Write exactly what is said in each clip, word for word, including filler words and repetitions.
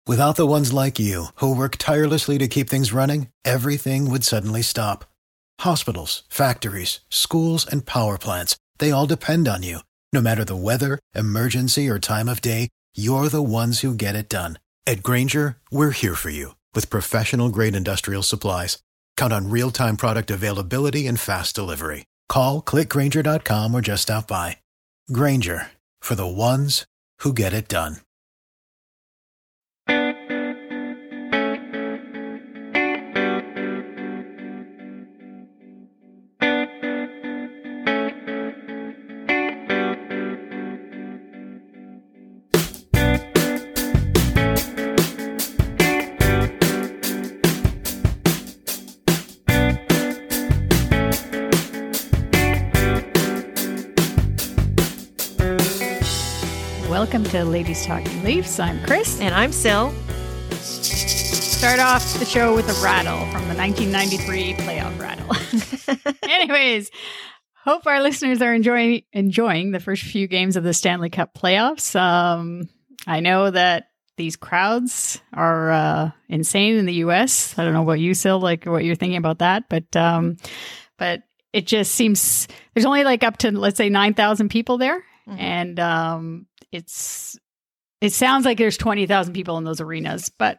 Without the ones like you, who work tirelessly to keep things running, everything would suddenly stop. Hospitals, factories, schools, and power plants, they all depend on you. No matter the weather, emergency, or time of day, you're the ones who get it done. At Grainger, we're here for you with professional-grade industrial supplies. Count on real-time product availability and fast delivery. Call, click Grainger dot com, or just stop by. Grainger, for the ones who get it done. Welcome to Ladies Talking Leafs. I'm Chris. And I'm Sil. Start off the show with a rattle from the nineteen ninety-three playoff rattle. Anyways, hope our listeners are enjoying enjoying the first few games of the Stanley Cup playoffs. Um, I know that these crowds are uh, insane in the U S. I don't know about you, Sil, like what you're thinking about that, but um, but it just seems there's only like up to, let's say, nine thousand people there. Mm-hmm. And um, it's it sounds like there's twenty thousand people in those arenas, but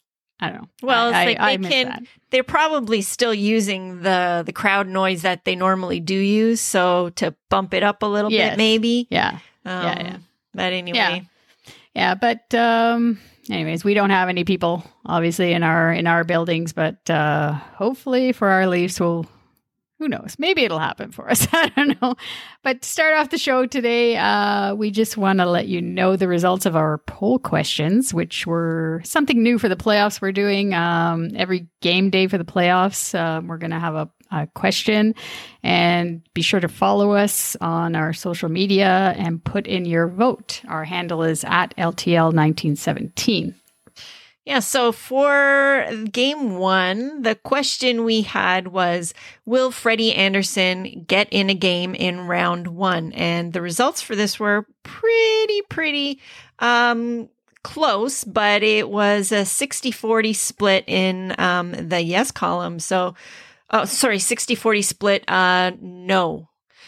I don't know. Well, I, it's like I, they I can. that. They're probably still using the the crowd noise that they normally do use, so to bump it up a little yes. bit, maybe. Yeah. Um, yeah. Yeah. But anyway. Yeah. Yeah. But um, anyways, we don't have any people obviously in our in our buildings, but uh, hopefully for our Leafs, we'll. Who knows? Maybe it'll happen for us. I don't know. But to start off the show today, uh, we just want to let you know the results of our poll questions, which were something new for the playoffs. We're doing um, every game day for the playoffs. Uh, we're going to have a, a question, and be sure to follow us on our social media and put in your vote. Our handle is at L T L nineteen seventeen. Yeah, so for game one, the question we had was, will Freddie Andersen get in a game in round one? And the results for this were pretty, pretty um, close, but it was a sixty forty split in um, the yes column. So, oh, sorry, sixty forty split, uh, no.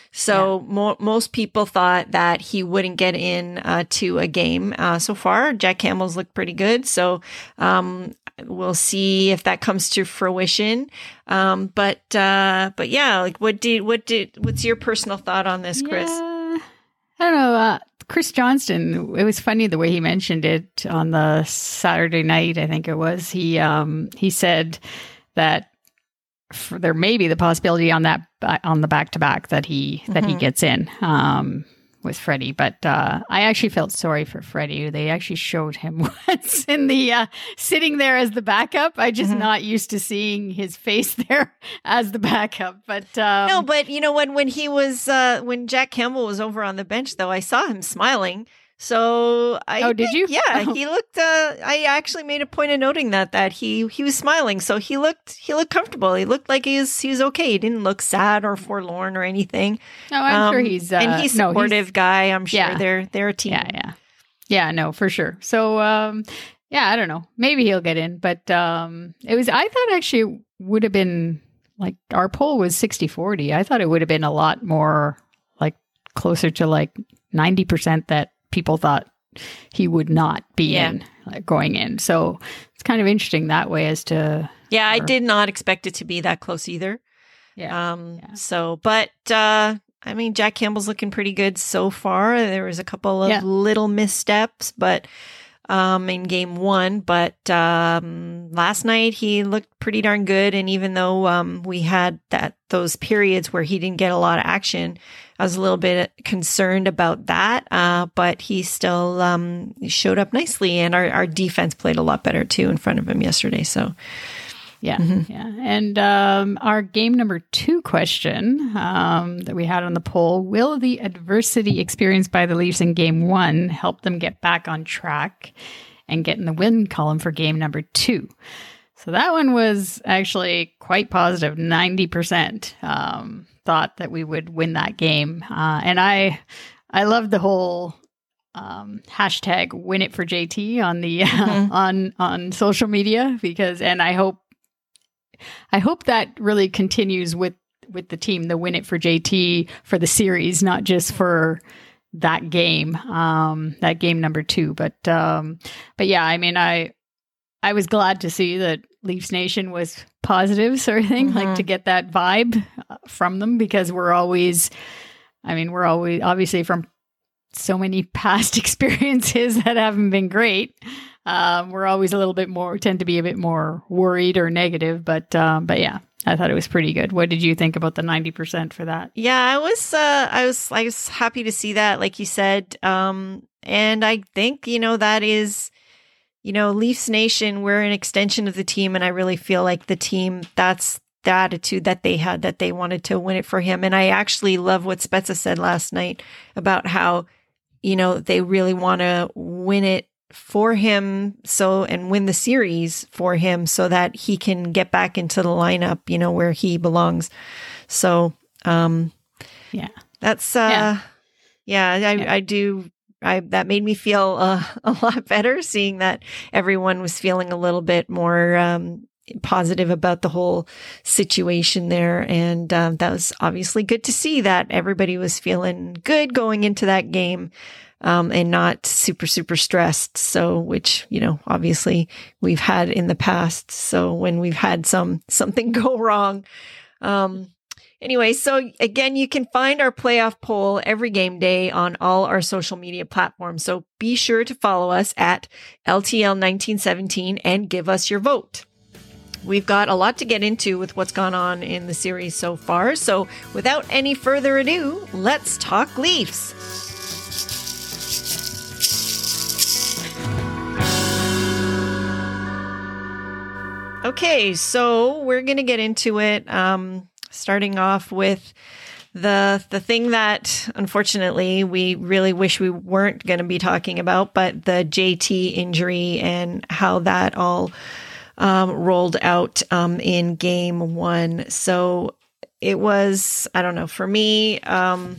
So yeah. mo- most people thought that he wouldn't get in uh, to a game uh, so far. Jack Campbell's looked pretty good. So um, we'll see if that comes to fruition. Um, but uh, but yeah, like what did what did what's your personal thought on this, Chris? Yeah, I don't know. Uh, Chris Johnston. It was funny the way he mentioned it on the Saturday night. I think it was. He um, he said that. For, there may be the possibility on that on the back to back that he that mm-hmm. he gets in um, with Freddie, but uh, I actually felt sorry for Freddie. They actually showed him once in the uh, sitting there as the backup. I just mm-hmm. not used to seeing his face there as the backup. But um, no, but you know when when he was uh, when Jack Campbell was over on the bench, though, I saw him smiling. So I oh, did think, you? Yeah, oh. he looked. Uh, I actually made a point of noting that that he he was smiling. So he looked he looked comfortable. He looked like he was he was okay. He didn't look sad or forlorn or anything. No, I'm um, sure he's uh, and he's a supportive no, he's, guy. I'm sure yeah. they're they're a team. Yeah, yeah, yeah. No, for sure. So um, yeah, I don't know. Maybe he'll get in, but um, it was. I thought actually would have been like our poll was sixty forty. I thought it would have been a lot more like closer to like ninety percent that people thought he would not be yeah. in like, going in. So it's kind of interesting that way as to. Yeah, or, I did not expect it to be that close either. Yeah. Um. yeah. So, but uh, I mean, Jack Campbell's looking pretty good so far. There was a couple of yeah. little missteps, but um, in game one. But um, last night he looked pretty darn good. And even though um, we had that those periods where he didn't get a lot of action, I was a little bit concerned about that, uh, but he still um, showed up nicely, and our, our defense played a lot better too in front of him yesterday. So, yeah, mm-hmm. yeah. And um, our game number two question um, that we had on the poll: will the adversity experienced by the Leafs in game one help them get back on track and get in the win column for game number two? So that one was actually quite positive, ninety percent. Um, thought that we would win that game. Uh, and I, I loved the whole um, hashtag win it for J T on the mm-hmm. uh, on on social media, because and I hope I hope that really continues with with the team, the win it for J T for the series, not just for that game, um, that game number two. But um, but yeah, I mean, I I was glad to see that Leafs Nation was positive, sort of thing, mm-hmm. like to get that vibe from them, because we're always, I mean, we're always obviously from so many past experiences that haven't been great. Um, we're always a little bit more, tend to be a bit more worried or negative, but, um, but yeah, I thought it was pretty good. What did you think about the ninety percent for that? Yeah, I was, uh, I was, I was happy to see that, like you said. Um, and I think, you know, that is, you know, Leafs Nation, we're an extension of the team. And I really feel like the team, that's the attitude that they had, that they wanted to win it for him. And I actually love what Spezza said last night about how, you know, they really want to win it for him, so and win the series for him so that he can get back into the lineup, you know, where he belongs. So, um, yeah, that's, uh, yeah, yeah I, yeah. I do. I, that made me feel uh, a lot better, seeing that everyone was feeling a little bit more, um, positive about the whole situation there. And, um, that was obviously good to see that everybody was feeling good going into that game. Um, and not super, super stressed. So, which, you know, obviously we've had in the past. So when we've had some, something go wrong. Um, anyway, so again, you can find our playoff poll every game day on all our social media platforms. So be sure to follow us at L T L nineteen seventeen and give us your vote. We've got a lot to get into with what's gone on in the series so far. So without any further ado, let's talk Leafs. Okay, so we're going to get into it, um, starting off with the the thing that, unfortunately, we really wish we weren't going to be talking about, but the J T injury and how that all um, rolled out um, in game one. So it was, I don't know, for me, um,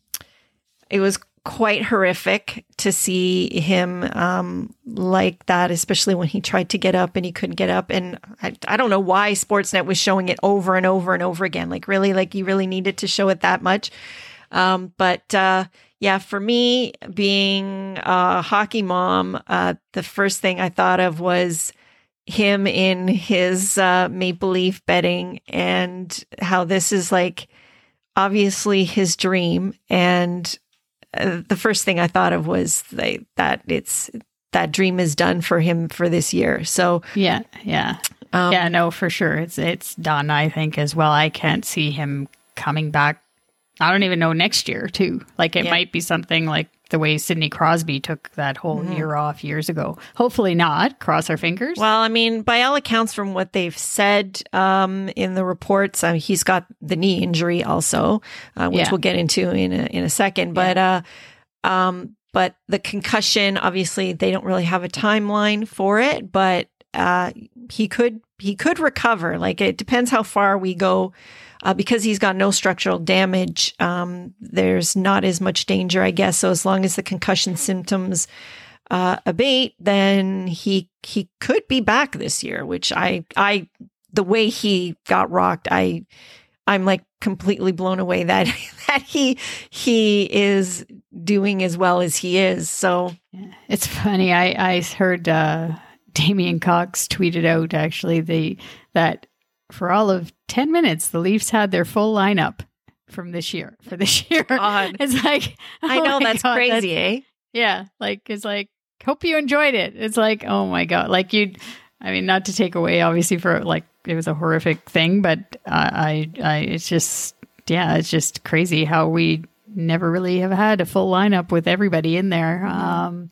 it was quite horrific to see him um, like that, especially when he tried to get up and he couldn't get up. And I, I don't know why Sportsnet was showing it over and over and over again. Like really, like you really needed to show it that much. Um, but uh, yeah, for me, being a hockey mom, uh, the first thing I thought of was him in his uh, Maple Leaf bedding, and how this is like obviously his dream. And the first thing I thought of was they, that it's that dream is done for him for this year. So yeah, yeah, um, yeah, no, for sure, it's it's done. I think as well. I can't see him coming back. I don't even know next year too. Like it yeah. might be something like the way Sidney Crosby took that whole mm-hmm. year off years ago. Hopefully not. Cross our fingers. Well, I mean, by all accounts, from what they've said um, in the reports, uh, he's got the knee injury also, uh, which yeah. we'll get into in a, in a second. But yeah. uh, um, but the concussion, obviously, they don't really have a timeline for it. But uh, he could he could recover. Like it depends how far we go. Uh, because he's got no structural damage, um, there's not as much danger, I guess. So as long as the concussion symptoms uh, abate, then he he could be back this year. Which I I the way he got rocked, I I'm like completely blown away that that he he is doing as well as he is. So it's funny. I I heard uh, Damian Cox tweeted out actually the that. For all of ten minutes, the Leafs had their full lineup from this year. For this year, God. It's like oh I know that's God, crazy, that's, eh? Yeah, like it's like hope you enjoyed it. It's like oh my God, like you. I mean, not to take away, obviously, for like it was a horrific thing, but uh, I, I, it's just yeah, it's just crazy how we never really have had a full lineup with everybody in there, um,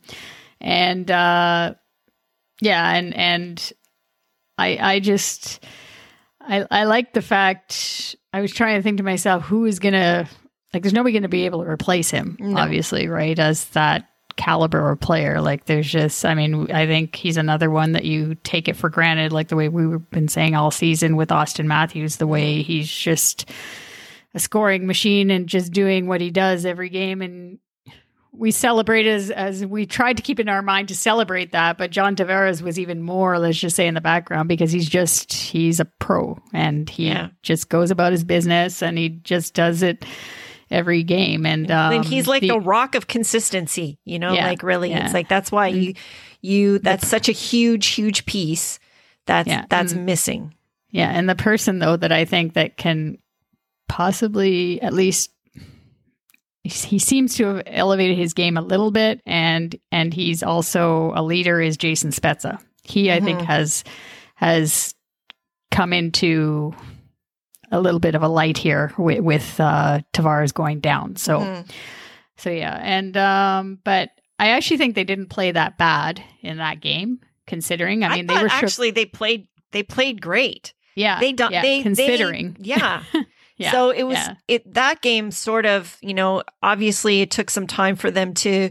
and uh, yeah, and and I, I just. I, I like the fact, I was trying to think to myself, who is going to, like, there's nobody going to be able to replace him, no. obviously, right? As that caliber of player. Like, there's just, I mean, I think he's another one that you take it for granted, like the way we've been saying all season with Austin Matthews, the way he's just a scoring machine and just doing what he does every game. And we celebrate as, as we tried to keep in our mind to celebrate that. But John Tavares was even more, let's just say, in the background because he's just, he's a pro and he Yeah. just goes about his business and he just does it every game. And, um, and he's like the, the rock of consistency, you know, Yeah, like really, yeah. it's like, that's why you, you, that's such a huge, huge piece that's, Yeah, that's and- missing. yeah. And the person, though, that I think that can possibly at least he seems to have elevated his game a little bit, and and he's also a leader is Jason Spezza. He, I mm-hmm. think, has has come into a little bit of a light here with, with uh, Tavares going down. So, mm-hmm. so yeah, and um, but I actually think they didn't play that bad in that game, considering. I mean, I they were actually they played they played great. Yeah, they don't. Yeah, they considering. They, yeah. Yeah, so it was yeah. it that game sort of, you know, obviously it took some time for them to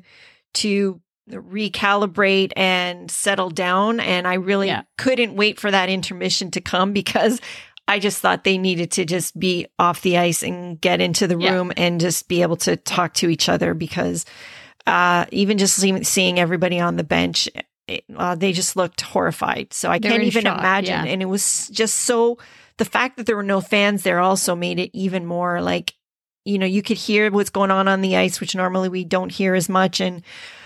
to recalibrate and settle down. And I really yeah. couldn't wait for that intermission to come because I just thought they needed to just be off the ice and get into the room yeah. and just be able to talk to each other because uh, even just seeing, seeing everybody on the bench, it, uh, they just looked horrified. So I they can't even shocked, imagine. Yeah. And it was just so... The fact that there were no fans there also made it even more like, you know, you could hear what's going on on the ice, which normally we don't hear as much. And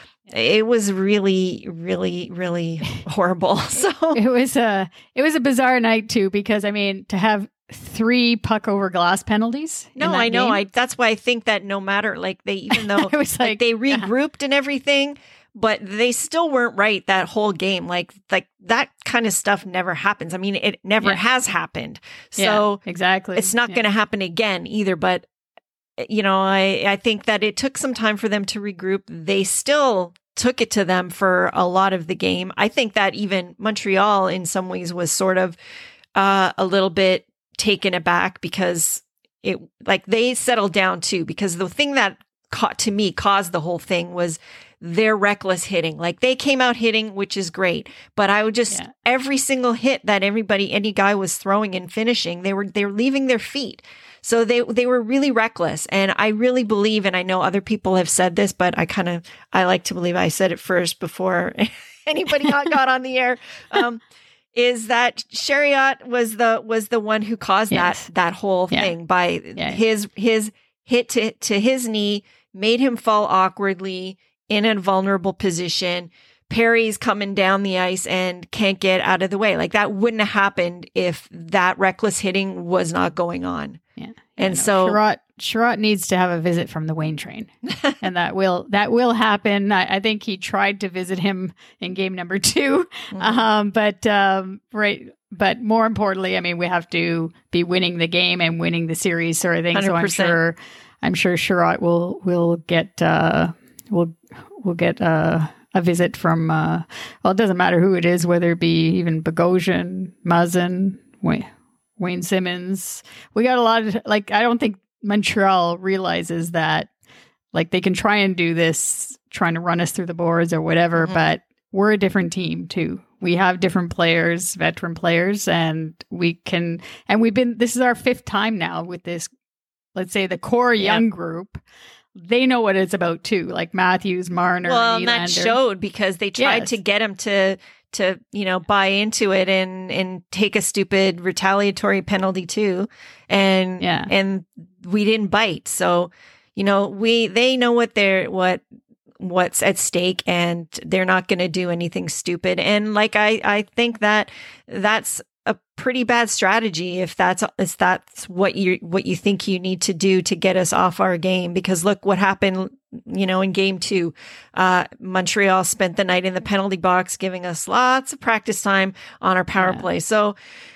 it was really, really, really horrible. So it was a, it was a bizarre night too, because I mean, to have three puck over glass penalties. No, I know. Game, I, that's why I think that no matter, like they, even though it was like, like they regrouped yeah. and everything, but they still weren't right that whole game. Like, like that kind of stuff never happens. I mean, it never yeah. has happened. So yeah, exactly. It's not yeah. going to happen again either. But, you know, I, I think that it took some time for them to regroup. They still took it to them for a lot of the game. I think that even Montreal in some ways was sort of uh, a little bit taken aback because it like they settled down too, because the thing that caught to me caused the whole thing was their reckless hitting. Like they came out hitting, which is great, but I would just yeah. every single hit that everybody, any guy was throwing and finishing, they were they were leaving their feet. So they they were really reckless. And I really believe, and I know other people have said this, but I kind of I like to believe I said it first before anybody got, got on the air. Um, is that Chariot was the was the one who caused yes. that that whole yeah. thing by yeah. his his hit to to his knee, made him fall awkwardly in a vulnerable position. Perry's coming down the ice and can't get out of the way. Like that wouldn't have happened if that reckless hitting was not going on. Yeah. And yeah, no, so Sherratt, Sherratt needs to have a visit from the Wayne train, and that will, that will happen. I, I think he tried to visit him in game number two. Mm-hmm. Um, but, um, right. But more importantly, I mean, we have to be winning the game and winning the series sort of thing. one hundred percent. So I'm sure, I'm sure Sherratt will, will get, uh, will, will get, uh, a visit from, uh, well, it doesn't matter who it is, whether it be even Bogosian, Muzzin, Wayne, Wayne Simmons. We got a lot of, like, I don't think Montreal realizes that, like, they can try and do this, trying to run us through the boards or whatever, mm-hmm. but we're a different team too. We have different players, veteran players, and we can, and we've been, this is our fifth time now with this, let's say the core yeah. young group. They know what it's about too, like Matthews, Marner, well, and and that showed because they tried yes. to get him to to you know buy into it and and take a stupid retaliatory penalty too, and yeah. and we didn't bite. So you know we they know what they're what what's at stake, and they're not going to do anything stupid. And like I I think that that's a pretty bad strategy if that's if that's what you what you think you need to do to get us off our game. Because look what happened, you know, in game two. Uh, Montreal spent the night in the penalty box, giving us lots of practice time on our power yeah. play. So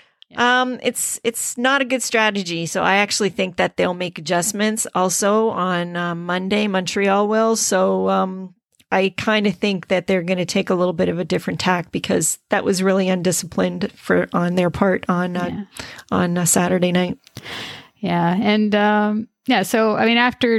um, it's it's not a good strategy. So I actually think that they'll make adjustments also on uh, Monday. Montreal will. So um, I kind of think that they're going to take a little bit of a different tack because that was really undisciplined for on their part on uh, yeah. on uh, Saturday night. Yeah, and um, yeah, so I mean, after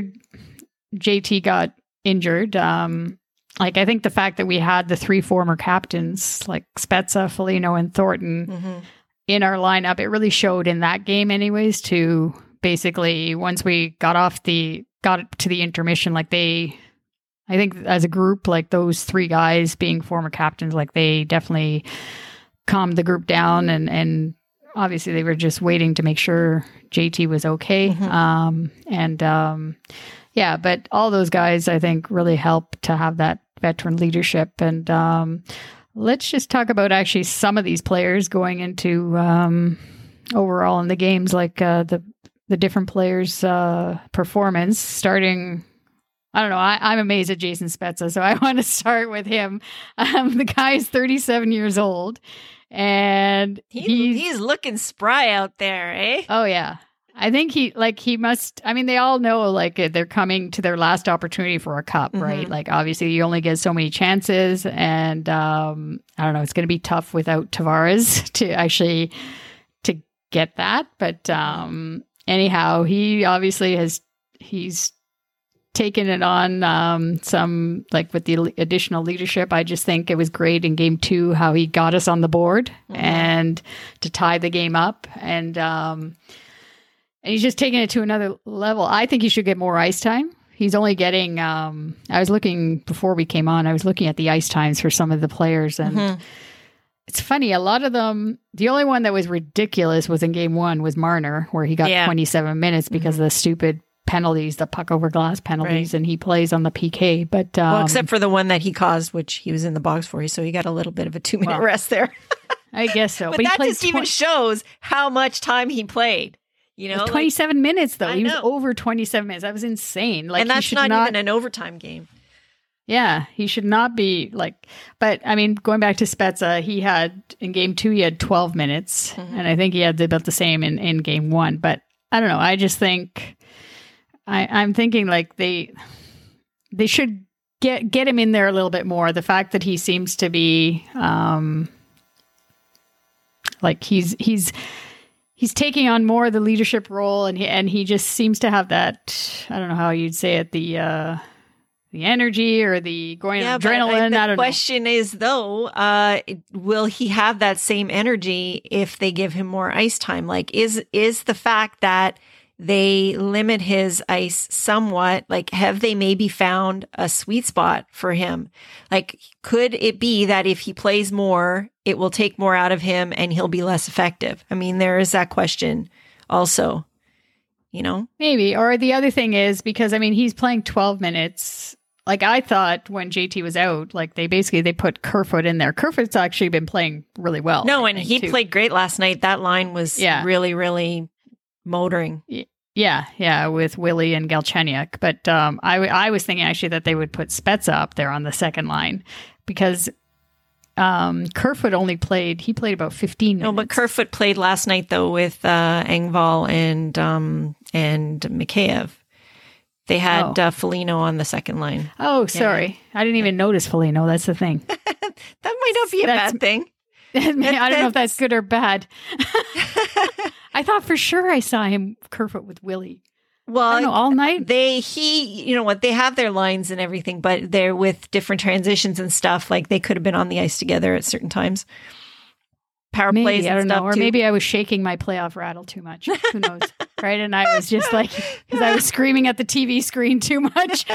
J T got injured, um, like I think the fact that we had the three former captains like Spezza, Foligno, and Thornton mm-hmm. in our lineup, it really showed in that game, anyways. To basically once we got off the got to the intermission, like they. I think as a group, like those three guys being former captains, like they definitely calmed the group down, and, and obviously they were just waiting to make sure J T was okay. Mm-hmm. Um, and um, yeah, but all those guys, I think, really help to have that veteran leadership. And um, let's just talk about actually some of these players going into um, overall in the games, like uh, the the different players' uh, performance, starting. I don't know. I, I'm amazed at Jason Spezza, so I want to start with him. Um, the guy is thirty-seven years old, and he, he's, he's looking spry out there, eh? Oh yeah, I think he like he must. I mean, they all know like they're coming to their last opportunity for a cup, mm-hmm. right? Like obviously, you only get so many chances, and um, I don't know. It's going to be tough without Tavares to actually to get that. But um, anyhow, he obviously has he's. taken it on um, some, like with the additional leadership. I just think it was great in game two how he got us on the board mm-hmm. and to tie the game up. And, um, and he's just taking it to another level. I think he should get more ice time. He's only getting, um, I was looking before we came on, I was looking at the ice times for some of the players, and mm-hmm. it's funny, a lot of them, the only one that was ridiculous was in game one was Marner, where he got yeah. twenty-seven minutes because mm-hmm. of the stupid penalties, the puck over glass penalties, right. and he plays on the P K. But um, well, except for the one that he caused, which he was in the box for, so he got a little bit of a two minute well, rest there. I guess so. But, but that he just tw- even shows how much time he played. You know, twenty-seven like, minutes though. I he know. was over twenty-seven minutes. That was insane. Like, and that's he not, not even an overtime game. Yeah, he should not be like. But I mean, going back to Spezza, he had in game two he had twelve minutes, mm-hmm. and I think he had about the same in in game one. But I don't know. I just think. I, I'm thinking like they they should get get him in there a little bit more. The fact that he seems to be um, like he's he's he's taking on more of the leadership role, and he and he just seems to have that, I don't know how you'd say it, the uh, the energy or the going yeah, adrenaline. But I, the I don't question know. is though, uh, will he have that same energy if they give him more ice time? Like, is is the fact that they limit his ice somewhat, like have they maybe found a sweet spot for him? Like, could it be that if he plays more, it will take more out of him and he'll be less effective? I mean, there is that question also, you know? Maybe. Or the other thing is, because I mean, he's playing twelve minutes. Like I thought when J T was out, like they basically, they put Kerfoot in there. Kerfoot's actually been playing really well. No, and he too. played great last night. That line was yeah. really, really motoring. Yeah, yeah, with Willie and Galchenyuk. But um, I, w- I was thinking actually that they would put Spezza up there on the second line, because um, Kerfoot only played, he played about fifteen minutes. No, but Kerfoot played last night though with uh, Engvall and um, and Mikheyev. They had oh. uh, Foligno on the second line. Oh, sorry. Yeah. I didn't even notice Foligno. That's the thing. That might not be a that's, bad thing. I don't know if that's good or bad. I thought for sure I saw him Kerfoot with Willie. Well, I don't know, all night. They, he, you know what? They have their lines and everything, but they're with different transitions and stuff. Like they could have been on the ice together at certain times. Power maybe, plays, and I don't stuff know, or too. maybe I was shaking my playoff rattle too much. Who knows, right? And I was just like, because I was screaming at the T V screen too much.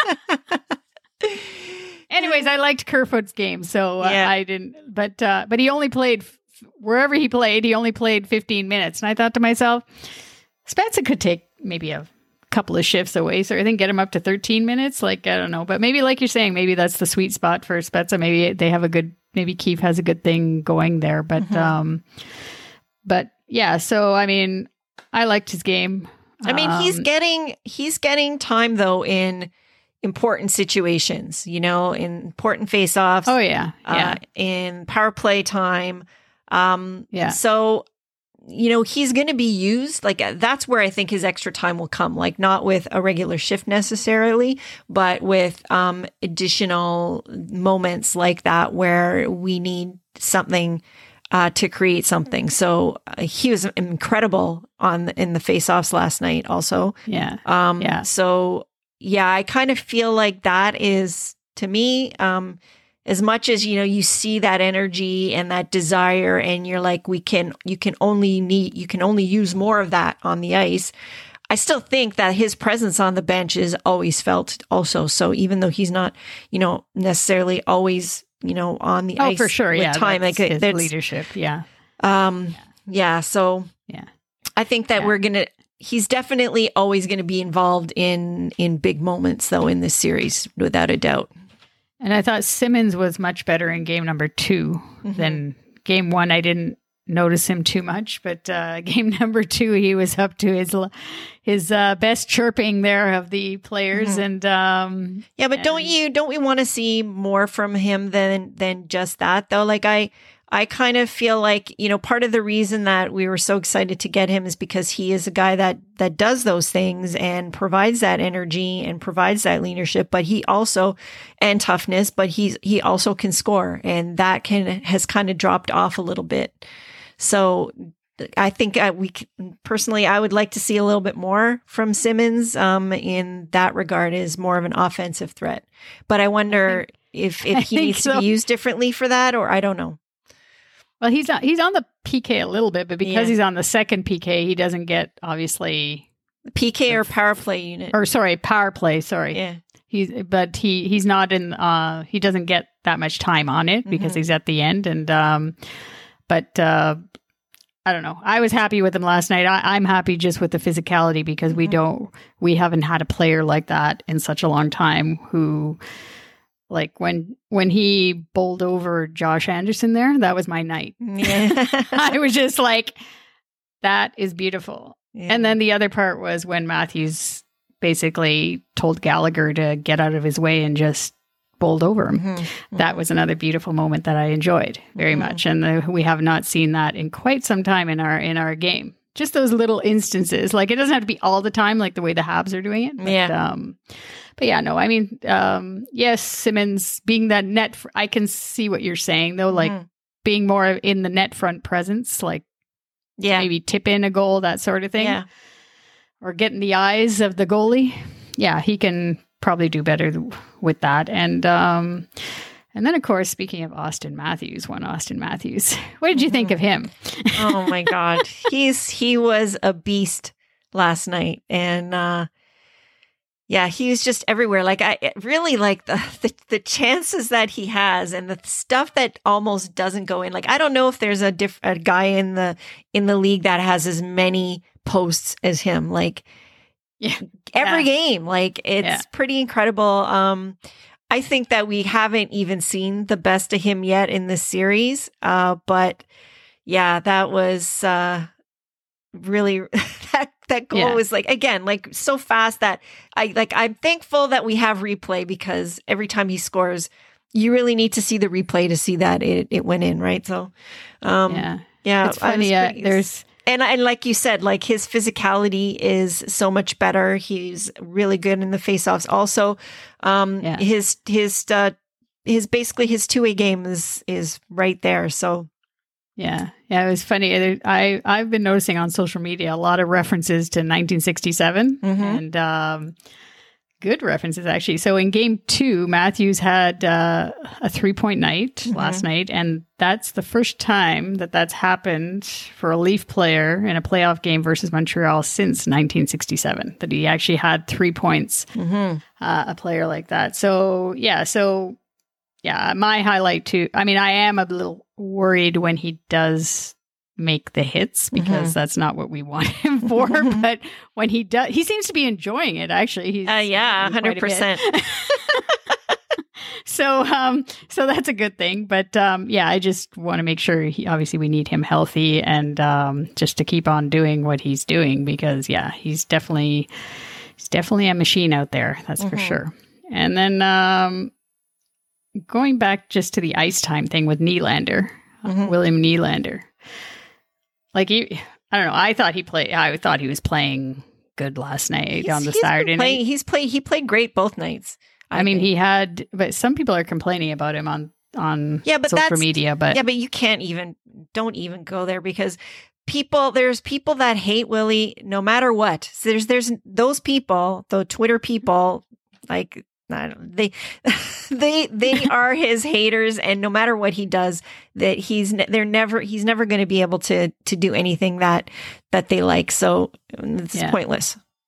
Anyways, I liked Kerfoot's game, so uh, yeah. I didn't. But uh, but he only played wherever he played. He only played fifteen minutes, and I thought to myself, Spezza could take maybe a couple of shifts away, so I think get him up to thirteen minutes. Like I don't know, but maybe like you're saying, maybe that's the sweet spot for Spezza. Maybe they have a good. Maybe Keefe has a good thing going there, but mm-hmm. um, but yeah. So I mean, I liked his game. I mean, um, he's getting he's getting time though in important situations, you know, in important face-offs. Oh yeah, yeah. Uh, in power play time. Um, yeah. So, you know, he's going to be used. Like that's where I think his extra time will come. Like not with a regular shift necessarily, but with um, additional moments like that where we need something uh, to create something. So uh, he was incredible on the, in the face-offs last night. Also, yeah. Um, yeah. So. Yeah, I kind of feel like that is, to me, um, as much as, you know, you see that energy and that desire and you're like, we can, you can only need, you can only use more of that on the ice. I still think that his presence on the bench is always felt also. So even though he's not, you know, necessarily always, you know, on the oh, ice for sure, with yeah, time, that's like his that's, leadership, yeah, um, yeah. yeah so yeah, I think that yeah. we're gonna. He's definitely always going to be involved in in big moments, though, in this series, without a doubt. And I thought Simmons was much better in game number two mm-hmm. than game one. I didn't notice him too much, but uh, game number two, he was up to his his uh, best chirping there of the players. Mm-hmm. And um, yeah, but and, don't you don't we want to see more from him than than just that though? Like I. I kind of feel like, you know, part of the reason that we were so excited to get him is because he is a guy that that does those things and provides that energy and provides that leadership, but he also, and toughness, but he's, he also can score, and that can, has kind of dropped off a little bit. So I think uh, we can, personally, I would like to see a little bit more from Simmons um, in that regard, is more of an offensive threat. But I wonder I think, if, if he needs so. to be used differently for that, or I don't know. Well, he's on, he's on the P K a little bit, but because yeah. he's on the second P K, he doesn't get, obviously... P K or power play unit. Or sorry, power play, sorry. Yeah. He's, but he, he's not in, uh, he doesn't get that much time on it because mm-hmm. he's at the end. And, um, but, uh, I don't know. I was happy with him last night. I, I'm happy just with the physicality because mm-hmm. we don't, we haven't had a player like that in such a long time who... Like when when he bowled over Josh Anderson there, that was my night. Yeah. I was just like, that is beautiful. Yeah. And then the other part was when Matthews basically told Gallagher to get out of his way and just bowled over him. Mm-hmm. That was another beautiful moment that I enjoyed very mm-hmm. much. And the, we have not seen that in quite some time in our in our game. Just those little instances. Like it doesn't have to be all the time like the way the Habs are doing it. But, yeah. Um, But yeah, no, I mean, um, yes, Simmons being that net, fr- I can see what you're saying though, like mm. being more in the net front presence, like yeah, maybe tip in a goal, that sort of thing, yeah. or getting the eyes of the goalie. Yeah, he can probably do better th- with that. And um, and then, of course, speaking of Austin Matthews, one Austin Matthews, what did you mm-hmm. think of him? Oh my God, he's he was a beast last night, and. uh Yeah, he was just everywhere. Like I really like the, the the chances that he has and the stuff that almost doesn't go in. Like I don't know if there's a diff, a guy in the in the league that has as many posts as him. Like yeah, every yeah. game, like it's yeah. pretty incredible. Um, I think that we haven't even seen the best of him yet in this series. Uh, but yeah, that was uh, really that. That goal yeah. was like, again, like so fast that I like, I'm thankful that we have replay because every time he scores, you really need to see the replay to see that it, it went in. Right. So, um, yeah, yeah, it's funny. Uh, there's, and, and like you said, like his physicality is so much better. He's really good in the faceoffs. Also, um, yeah. his, his, uh, his basically his two way game is, is right there. So, Yeah. Yeah. It was funny. I, I've been noticing on social media a lot of references to nineteen sixty-seven mm-hmm. and um, good references, actually. So in game two, Matthews had uh, a three point night mm-hmm. last night. And that's the first time that that's happened for a Leaf player in a playoff game versus Montreal since nineteen sixty-seven, that he actually had three points, mm-hmm. uh, a player like that. So, yeah. So, yeah, my highlight too. I mean, I am a little worried when he does make the hits because mm-hmm. that's not what we want him for. But when he does, he seems to be enjoying it. Actually, he's uh, yeah, hundred percent. So, um, so that's a good thing. But um, yeah, I just want to make sure. He, obviously, we need him healthy and um, just to keep on doing what he's doing because yeah, he's definitely he's definitely a machine out there. That's mm-hmm. for sure. And then. Um, Going back just to the ice time thing with Nylander, mm-hmm. uh, William Nylander. Like, he, I don't know. I thought he played, I thought he was playing good last night he's, on the Saturday playing, night. He's played, he played great both nights. I, I mean, think. he had, but some people are complaining about him on, on yeah, but social media, but yeah, but you can't even, don't even go there because people, there's people that hate Willie no matter what. So there's, there's those people, the Twitter people, like, I don't, they, they, they are his haters, and no matter what he does, that he's, they're never, he's never going to be able to, to do anything that, that they like. So it's yeah. pointless.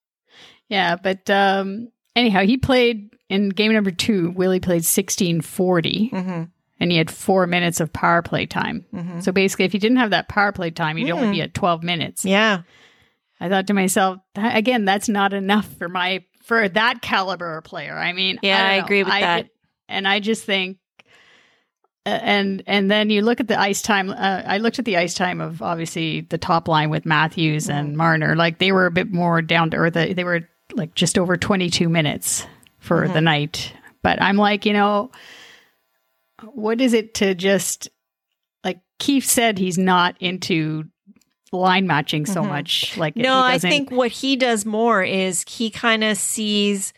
Yeah, but um, anyhow, he played in game number two. Willie played sixteen forty, Mm-hmm. and he had four minutes of power play time. Mm-hmm. So basically, if he didn't have that power play time, he'd Mm. only be at twelve minutes. Yeah. I thought to myself, "Th- again, that's not enough for my for that caliber of player. I mean, Yeah, don't I know. agree with that. did- and I just think, uh, and and then you look at the ice time. Uh, I looked at the ice time of obviously the top line with Matthews and Marner. Like they were a bit more down to earth. They they were like just over twenty-two minutes for Mm-hmm. the night. But I'm like, you know, what is it to just like Keefe said he's not into line matching so Mhm. much. Like No, he I doesn't- think what he does more is he kind of sees,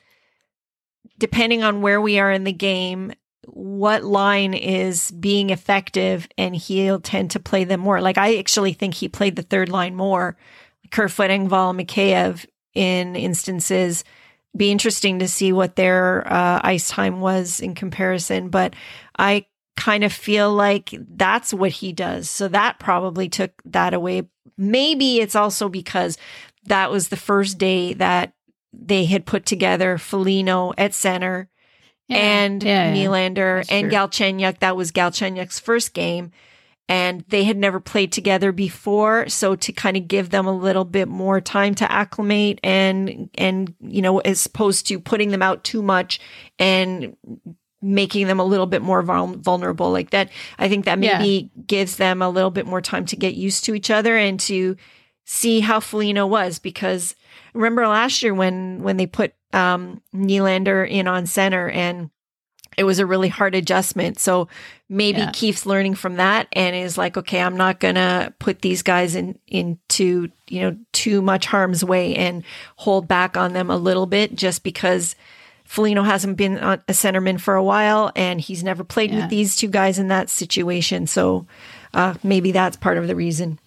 depending on where we are in the game, what line is being effective, and he'll tend to play them more. Like I actually think he played the third line more, Kerfoot, Engvall, Mikheyev in instances. Be interesting to see what their uh, ice time was in comparison, but I kind of feel like that's what he does. So that probably took that away. Maybe it's also because that was the first day that they had put together Foligno at center Yeah. and Yeah, yeah. Nylander That's and true. Galchenyuk. That was Galchenyuk's first game, and they had never played together before. So to kind of give them a little bit more time to acclimate and, and, you know, as opposed to putting them out too much and making them a little bit more vul- vulnerable like that. I think that maybe gives them a little bit more time to get used to each other and to see how Foligno was, because remember last year when, when they put um, Nylander in on center, and it was a really hard adjustment. So maybe Yeah. Keefe's learning from that and is like, okay, I'm not going to put these guys in, into, you know, too much harm's way and hold back on them a little bit, just because Foligno hasn't been a centerman for a while and he's never played Yeah. with these two guys in that situation. So uh, maybe that's part of the reason.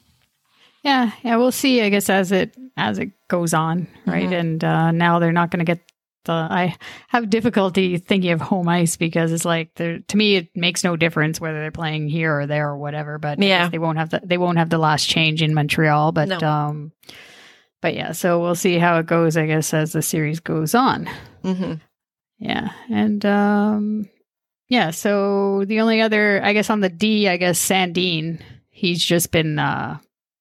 Yeah, yeah, we'll see. I guess as it as it goes on, right? Mhm. And uh, now they're not going to get the. I have difficulty thinking of home ice because it's like they're, to me it makes no difference whether they're playing here or there or whatever. But I Yeah. guess they won't have the they won't have the last change in Montreal. But No. um, but yeah, so we'll see how it goes. I guess as the series goes on. Mm-hmm. Yeah, and um, yeah. So the only other, I guess, on the D, I guess Sandin. He's just been. Uh,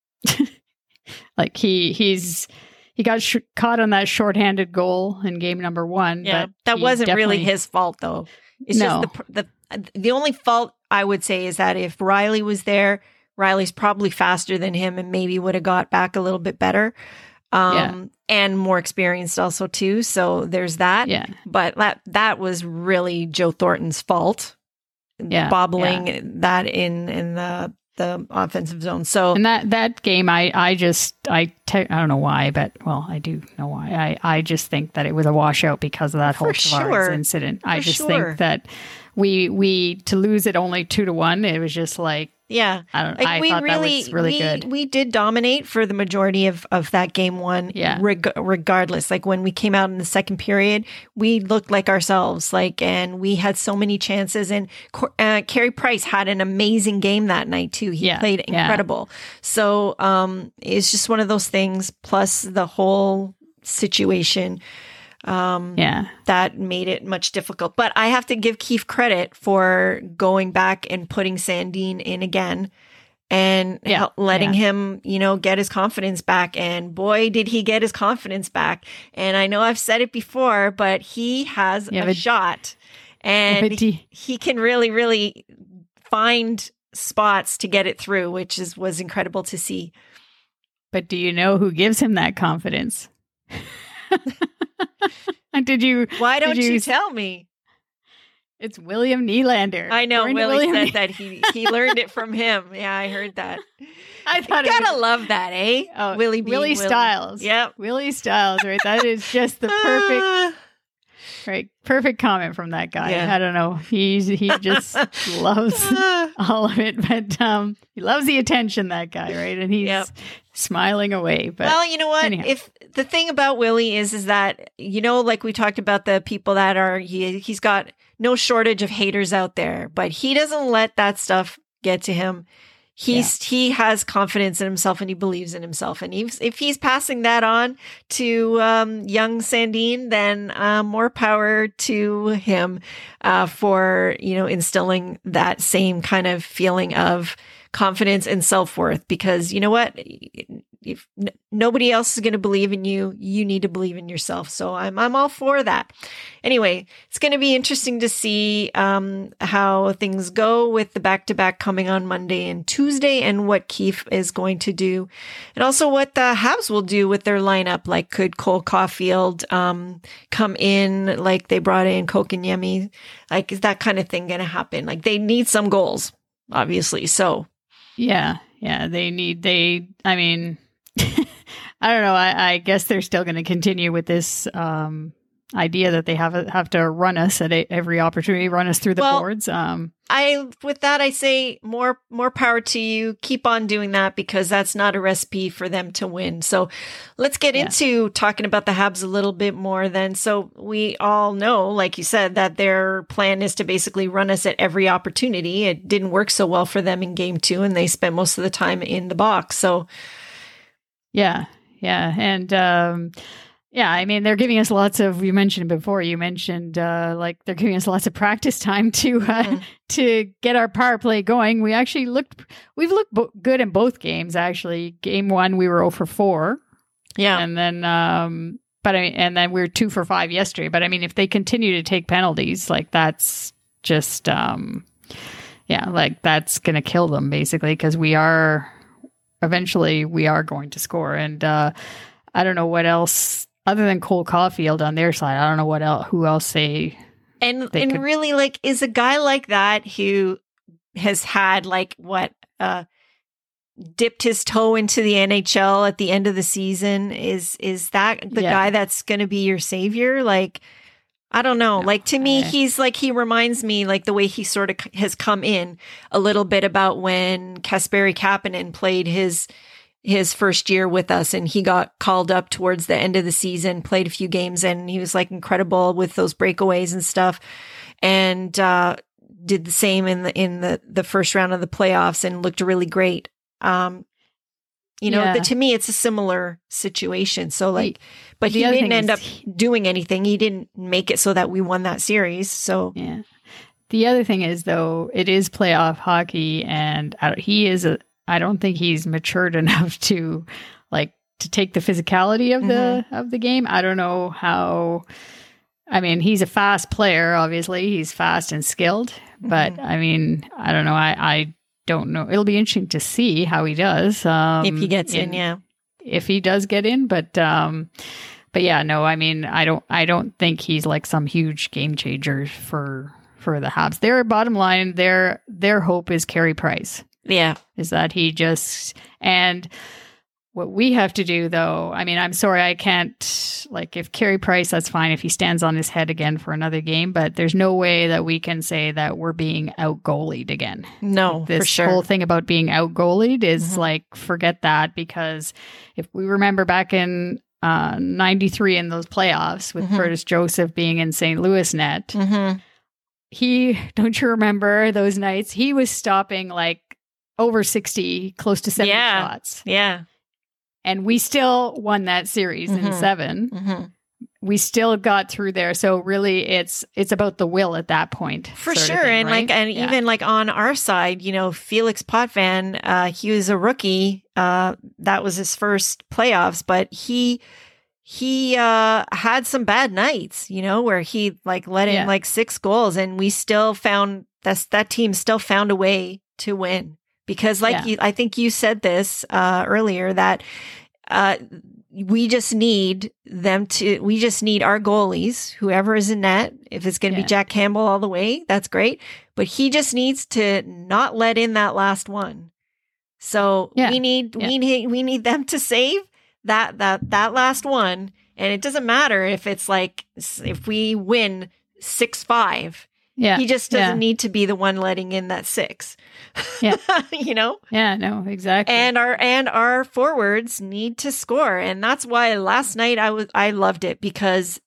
like he he's he got sh- caught on that shorthanded goal in game number one. Yeah, but that he wasn't really definitely- his fault though. It's No. just the, the the only fault I would say is that if Riley was there, Riley's probably faster than him and maybe would have got back a little bit better. Um, Yeah. and more experienced also too. So there's that. Yeah, But that that was really Joe Thornton's fault. Yeah, Bobbling that in in the the offensive zone. So and that that game, I I just I te- I don't know why, but well, I do know why. I I just think that it was a washout because of that For whole Tavares sure. incident. I For just sure. think that we we to lose it only two to one. It was just like yeah. I don't. Like I we thought really, that was really we, good. we did dominate for the majority of, of that game one, Yeah. reg- regardless. Like when we came out in the second period, we looked like ourselves, like, and we had so many chances. And uh, Carey Price had an amazing game that night too. He Yeah. played Yeah. incredible. So um, it's just one of those things. Plus the whole situation. Um, Yeah, that made it much difficult. But I have to give Keefe credit for going back and putting Sandin in again and Yeah, hel- letting yeah. him, you know, get his confidence back. And boy, did he get his confidence back. And I know I've said it before, but he has Yeah, a but- shot and but do you- he can really, really find spots to get it through, which is was incredible to see. but do you know who gives him that confidence? Did you? Why don't Did you, you- tell me? It's William Nylander. I know According to Willie William said that he he learned it from him. Yeah, I heard that. I thought You it gotta was, love that, eh? oh, Willie being Willie Willie. Styles. Yep. Willie Styles, right? That is just the perfect, Ah. right? Perfect comment from that guy. Yeah. I don't know. He's he just loves Ah. all of it, but um, he loves the attention. That guy, right? And he's Yep. smiling away. But Well, you know what? anyhow. If the thing about Willie is, is that, you know, like we talked about the people that are, he, he's got no shortage of haters out there, but he doesn't let that stuff get to him. He's yeah. he has confidence in himself and he believes in himself. And he's, if he's passing that on to um, young Sandine, then uh, more power to him uh, for, you know, instilling that same kind of feeling of confidence and self-worth. Because you know what? If n- nobody else is going to believe in you, you need to believe in yourself. So I'm I'm all for that. Anyway, it's going to be interesting to see um, how things go with the back-to-back coming on Monday and Tuesday, and what Keefe is going to do, and also what the Habs will do with their lineup. Like, could Cole Caulfield um, come in like they brought in Kotkaniemi? Like, is that kind of thing going to happen? Like, they need some goals, obviously. So yeah, yeah, they need they. I mean. I don't know. I, I guess they're still going to continue with this um, idea that they have have to run us at a, every opportunity, run us through the well, boards. Um, I with that I say more more power to you. Keep on doing that, because that's not a recipe for them to win. So let's get yeah. into talking about the Habs a little bit more then. So we all know, like you said, that their plan is to basically run us at every opportunity. It didn't work so well for them in game two, and they spent most of the time in the box. So yeah. Yeah. And, um, yeah, I mean, they're giving us lots of, you mentioned before, you mentioned, uh, like they're giving us lots of practice time to, uh, mm. to get our power play going. We actually looked, we've looked bo- good in both games, actually. Game one, we were zero for four. Yeah. And then, um, but I mean, and then we were two for five yesterday. But I mean, if they continue to take penalties, like that's just, um, yeah, like that's going to kill them basically, because we are, eventually we are going to score. And uh, I don't know what else other than Cole Caulfield on their side. I don't know what else, who else they, and, they and could... really like, is a guy like that who has had like what, uh, dipped his toe into the N H L at the end of the season. Is, is that the yeah. guy that's going to be your savior? Like, I don't know. No, like to me, I... he's like, he reminds me like the way he sort of has come in a little bit about when Kasperi Kapanen played his, his first year with us, and he got called up towards the end of the season, played a few games, and he was like incredible with those breakaways and stuff. And, uh, did the same in the, in the, the first round of the playoffs and looked really great. Um, You know, yeah. the, to me, it's a similar situation. So like, he, but he didn't end up he, doing anything. He didn't make it so that we won that series. So yeah. The other thing is, though, it is playoff hockey, and I, he is a. I don't think he's matured enough to like to take the physicality of the mm-hmm. of the game. I don't know how. I mean, he's a fast player. Obviously, he's fast and skilled. But mm-hmm. I mean, I don't know. I. I don't know. It'll be interesting to see how he does. Um, if he gets in, in, yeah. If he does get in, but um, but yeah, no. I mean, I don't. I don't think he's like some huge game changer for for the Habs. Their bottom line, their their hope is Carey Price. Yeah, is that he just and what we have to do, though. I mean, I'm sorry, I can't like if Carey Price. That's fine if he stands on his head again for another game, but there's no way that we can say that we're being out goalied again. No, like this for sure. whole thing about being out goalied is mm-hmm. like forget that, because if we remember back in uh, ninety-three in those playoffs with mm-hmm. Curtis Joseph being in Saint Louis net, mm-hmm. he don't you remember those nights? He was stopping like over sixty, close to seventy yeah. shots. Yeah. And we still won that series mm-hmm. in seven. Mm-hmm. We still got through there. So really it's it's about the will at that point. For sure. Thing, and right? like and yeah. even like on our side, you know, Felix Potvin, uh, he was a rookie. Uh, that was his first playoffs, but he he uh, had some bad nights, you know, where he like let in yeah. like six goals, and we still found that that team still found a way to win. Because like yeah. you, I think you said this uh, earlier, that uh, we just need them to, we just need our goalies, whoever is in net, if it's going to yeah. be Jack Campbell all the way, that's great. But he just needs to not let in that last one. So yeah. we need, yeah. we need, we need them to save that, that, that last one. And it doesn't matter if it's like, if we win six, five, yeah. he just doesn't yeah. need to be the one letting in that six. Yeah. You know? Yeah, no, exactly. And our and our forwards need to score. And that's why last night I was I loved it, because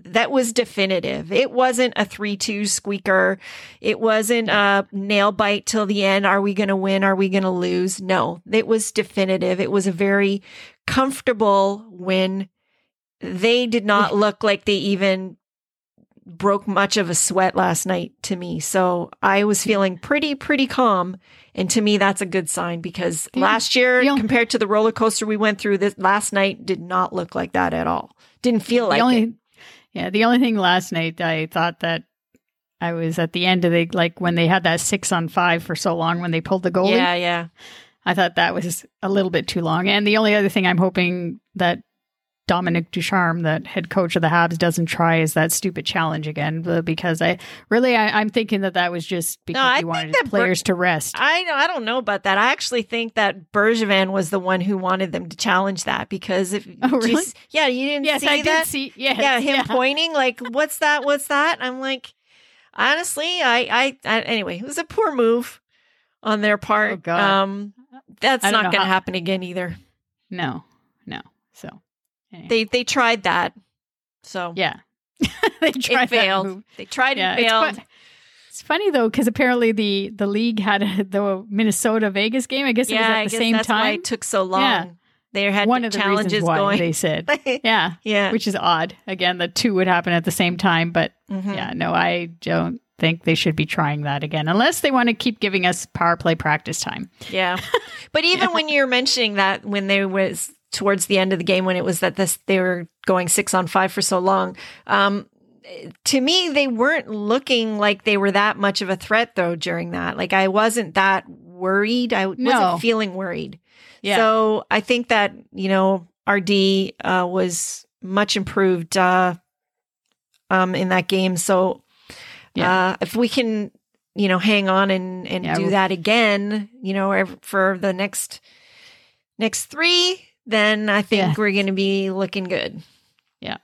that was definitive. It wasn't a three two squeaker. It wasn't a nail bite till the end. Are we going to win? Are we going to lose? No, it was definitive. It was a very comfortable win. They did not look like they even broke much of a sweat last night to me. So I was feeling pretty, pretty calm. And to me, that's a good sign because Yeah. last year, The only- compared to the roller coaster we went through, this last night did not look like that at all. Didn't feel like the only, it. Yeah, the only thing last night, I thought that I was at the end of the, like when they had that six on five for so long when they pulled the goalie. Yeah, yeah. I thought that was a little bit too long. And the only other thing I'm hoping that Dominic Ducharme, that head coach of the Habs, doesn't try is that stupid challenge again, uh, because I really, I, I'm thinking that that was just because I he think wanted that his players Ber- to rest. I know. I don't know about that. I actually think that Bergevin was the one who wanted them to challenge that because if Oh, really? just- yeah, you didn't yes, see I that. did see. Yes, yeah, him yeah. pointing like, "What's that? What's that?" I'm like, honestly, I, I, I, anyway, it was a poor move on their part. Oh, God. Um, that's I don't not know going to how- happen again either. No, no. So anyway. They, they tried that, so yeah, they it tried that failed. move. They tried Yeah, and it's, failed. fu- it's funny though because apparently the the league had a, the Minnesota Vegas game. I guess it was yeah, at I the guess same that's why time. it took so long. Yeah. They had One of the challenges reasons why going. they said, yeah, yeah, which is odd. Again, the two would happen at the same time, but Mhm. yeah, no, I don't think they should be trying that again unless they want to keep giving us power play practice time. Yeah. But even when you're mentioning that when there was towards the end of the game, when it was that this, they were going six on five for so long, um, to me, they weren't looking like they were that much of a threat though during that. Like I wasn't that worried. I wasn't No. feeling worried. Yeah. So I think that, you know, R D uh, was much improved uh, um, in that game. So Yeah. uh, if we can, you know, hang on and, and Yeah, do we'll- that again, you know, ev- for the next next three, then I think Yeah. we're going to be looking good. Yeah.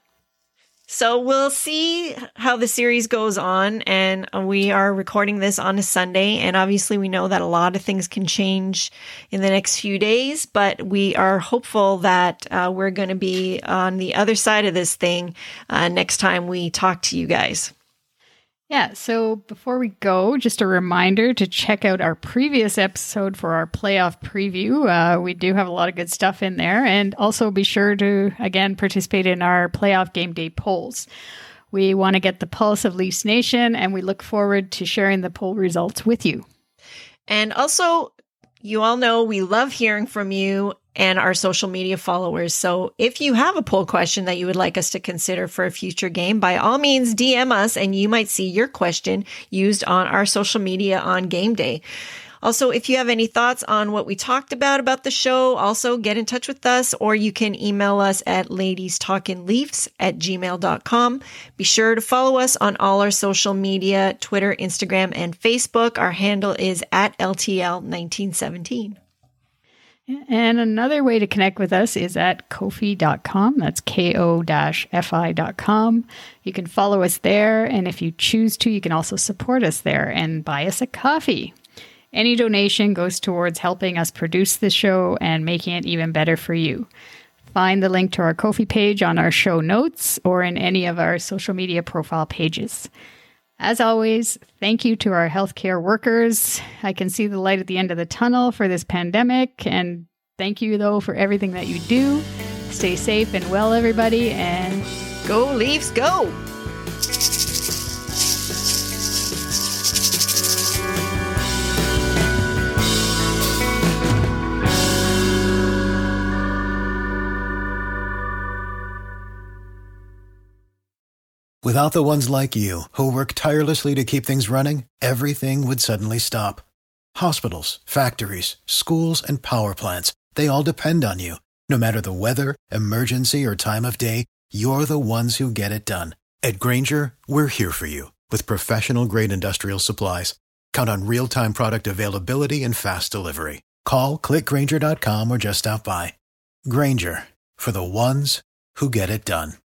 So we'll see how the series goes on. And we are recording this on a Sunday. And obviously, we know that a lot of things can change in the next few days. But we are hopeful that uh, we're going to be on the other side of this thing uh, next time we talk to you guys. Yeah, so before we go, just a reminder to check out our previous episode for our playoff preview. Uh, we do have a lot of good stuff in there. And also be sure to, again, participate in our playoff game day polls. We want to get the pulse of Leafs Nation, and we look forward to sharing the poll results with you. And also, you all know we love hearing from you and our social media followers. So if you have a poll question that you would like us to consider for a future game, by all means, D M us and you might see your question used on our social media on game day. Also, if you have any thoughts on what we talked about about the show, also get in touch with us, or you can email us at ladiestalkinleafs at gmail dot com. Be sure to follow us on all our social media, Twitter, Instagram, and Facebook. Our handle is at L T L nineteen seventeen. And another way to connect with us is at ko-fi dot com. That's K O F I dot com. You can follow us there. And if you choose to, you can also support us there and buy us a coffee. Any donation goes towards helping us produce the show and making it even better for you. Find the link to our Ko-fi page on our show notes or in any of our social media profile pages. As always, thank you to our healthcare workers. I can see the light at the end of the tunnel for this pandemic. And thank you, though, for everything that you do. Stay safe and well, everybody. And Go Leafs, go! Without the ones like you, who work tirelessly to keep things running, everything would suddenly stop. Hospitals, factories, schools, and power plants, they all depend on you. No matter the weather, emergency, or time of day, you're the ones who get it done. At Grainger, we're here for you with professional-grade industrial supplies. Count on real-time product availability and fast delivery. Call, click Grainger dot com, or just stop by. Grainger, for the ones who get it done.